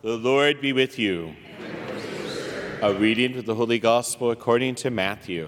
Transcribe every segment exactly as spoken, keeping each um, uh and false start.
The Lord be with you. A reading of the Holy Gospel according to Matthew.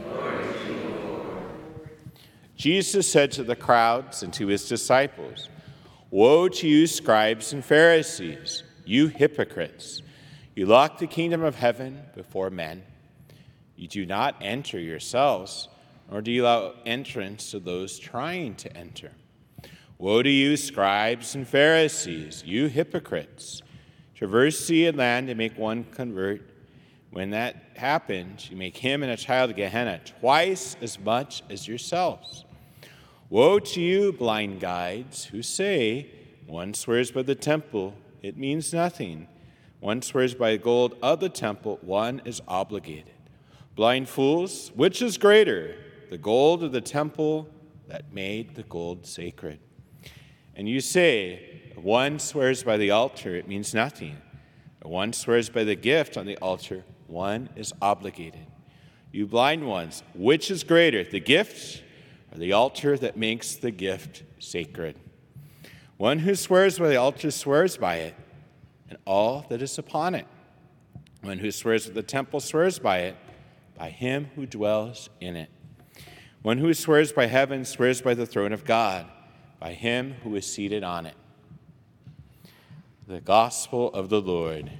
Jesus said to the crowds and to his disciples, "Woe to you, scribes and Pharisees, you hypocrites! You lock the kingdom of heaven before men. You do not enter yourselves, nor do you allow entrance to those trying to enter. Woe to you, scribes and Pharisees, you hypocrites! Traverse sea and land and make one convert. When that happens, you make him and a child of Gehenna twice as much as yourselves. Woe to you, blind guides, who say, one swears by the temple, it means nothing. One swears by the gold of the temple, one is obligated. Blind fools, which is greater, the gold of the temple that made the gold sacred? And you say, one swears by the altar, it means nothing. One swears by the gift on the altar, one is obligated. You blind ones, which is greater, the gift or the altar that makes the gift sacred? One who swears by the altar swears by it and all that is upon it. One who swears by the temple swears by it, by him who dwells in it. One who swears by heaven swears by the throne of God, by him who is seated on it." The Gospel of the Lord.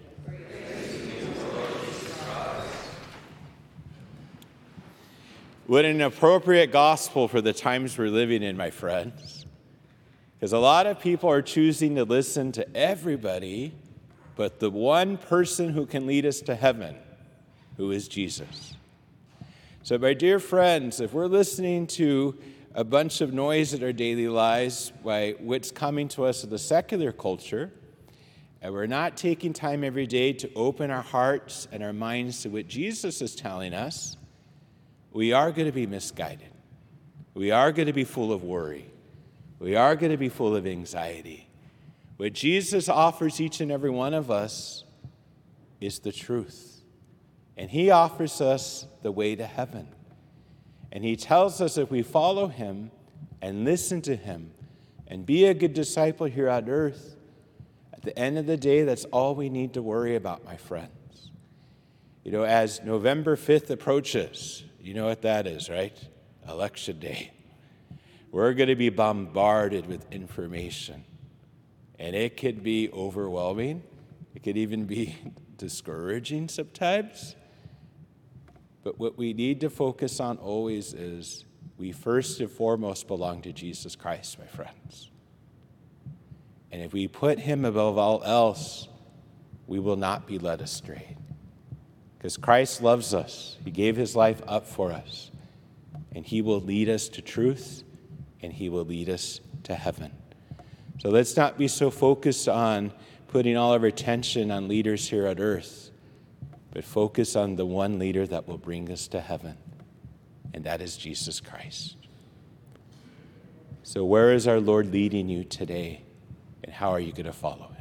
What an appropriate gospel for the times we're living in, my friends. Because a lot of people are choosing to listen to everybody but the one person who can lead us to heaven, who is Jesus. So, my dear friends, if we're listening to a bunch of noise in our daily lives by what's coming to us in the secular culture, and we're not taking time every day to open our hearts and our minds to what Jesus is telling us, we are going to be misguided. We are going to be full of worry. We are going to be full of anxiety. What Jesus offers each and every one of us is the truth. And he offers us the way to heaven. And he tells us if we follow him and listen to him and be a good disciple here on earth, at the end of the day, that's all we need to worry about, my friends. You know, as November fifth approaches, you know what that is, right? Election day. We're going to be bombarded with information. And it could be overwhelming. It could even be discouraging sometimes. But what we need to focus on always is we first and foremost belong to Jesus Christ, my friends. And if we put him above all else, we will not be led astray. Because Christ loves us. He gave his life up for us. And he will lead us to truth, and he will lead us to heaven. So let's not be so focused on putting all of our attention on leaders here on earth, but focus on the one leader that will bring us to heaven, and that is Jesus Christ. So where is our Lord leading you today, and how are you going to follow him?